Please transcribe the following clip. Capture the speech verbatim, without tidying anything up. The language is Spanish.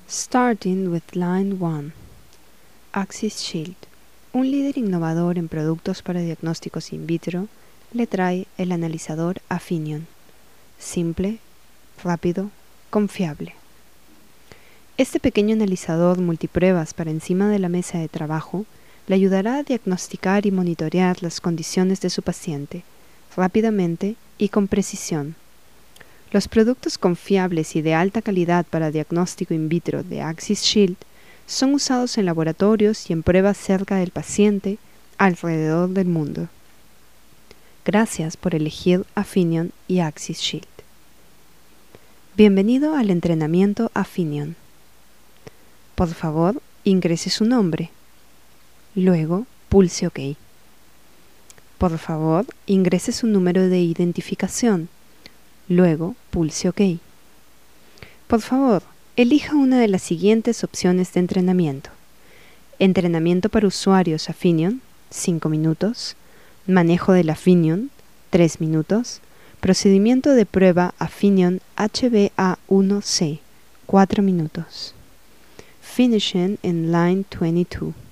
Starting with line one. Axis Shield, un líder innovador en productos para diagnósticos in vitro, le trae el analizador Afinion. Simple, rápido, confiable. Este pequeño analizador multipruebas para encima de la mesa de trabajo le ayudará a diagnosticar y monitorear las condiciones de su paciente, rápidamente y con precisión. Los productos confiables y de alta calidad para diagnóstico in vitro de Axis Shield son usados en laboratorios y en pruebas cerca del paciente alrededor del mundo. Gracias por elegir Afinion y Axis Shield. Bienvenido al entrenamiento Afinion. Por favor, ingrese su nombre. Luego, pulse OK. Por favor, ingrese su número de identificación. Luego, pulse OK. Por favor, elija una de las siguientes opciones de entrenamiento. Entrenamiento para usuarios Afinion, cinco minutos. Manejo del Afinion, tres minutos. Procedimiento de prueba Afinion H b A uno C, cuatro minutos. Finishing in line veintidós.